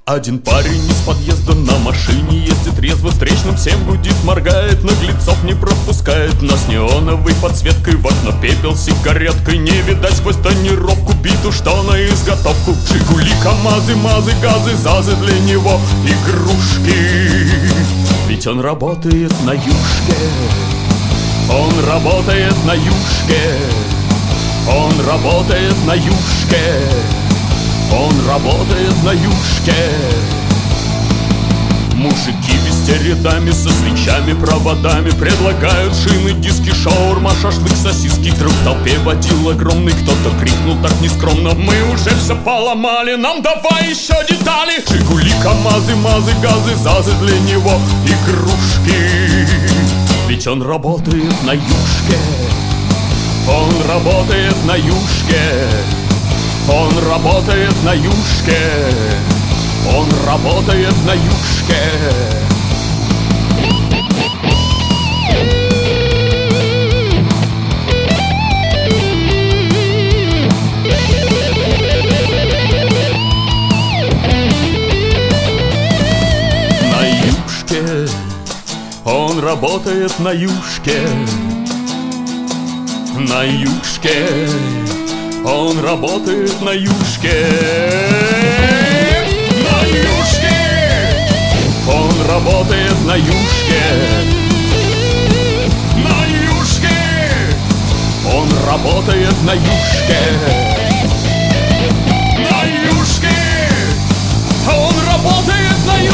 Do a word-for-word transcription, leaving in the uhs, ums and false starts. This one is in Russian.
Один парень из подъезда на машине ездит резво, встречным всем гудит, моргает, наглецов не пропускает. Но с неоновой подсветкой в окно пепел сигареткой, не видать сквозь тонировку биту, что на изготовку. Жигули, КамАЗы, МАЗы, газы, ЗАЗы для него игрушки. Ведь он работает на юшке, он работает на юшке, он работает на юшке, он работает на юшке. Мужики везде рядами со свечами, проводами предлагают шины, диски, шаурма, шашлык, сосиски. Вдруг в толпе водил огромный кто-то крикнул так нескромно: мы уже все поломали, нам давай еще детали. Жигули, КамАЗы, МАЗы, газы, ЗАЗы для него игрушки. Ведь он работает на юшке, он работает на юшке, он работает на юшке, он работает на юшке. На юшке, он работает на юшке, на юшке, он работает на юшке. На юшке, он работает на юшке, на юшке, он работает на юшке, на юшке, он работает на юшке.